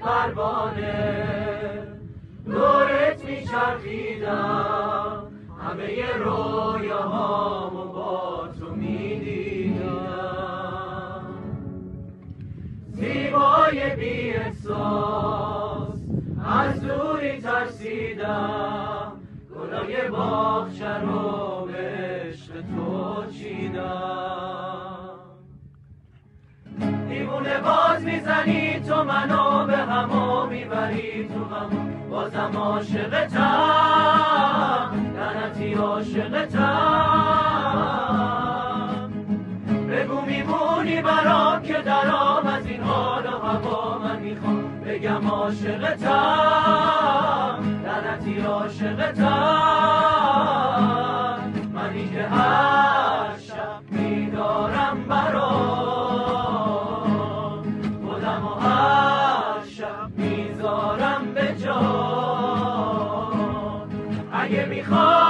پروانه دورت میچرخیدم، همه رویاهامو با تو میدیدم. زیبای بی احساس از دوری ترسیدم، گلای باغچه رو به عشق تو چیدم. دیوونه باز میزنی تو منو به همو میبری تو غمو، بازم عاشقتم لعنتی عاشقتم. بگو میمونی برام که درام از این حال و هوا من میخوام بگم عاشقتم لعنتی عاشقتم. منی که هر شب میدارم برام خودم و هر شب میذارم به جا. اگه میخوای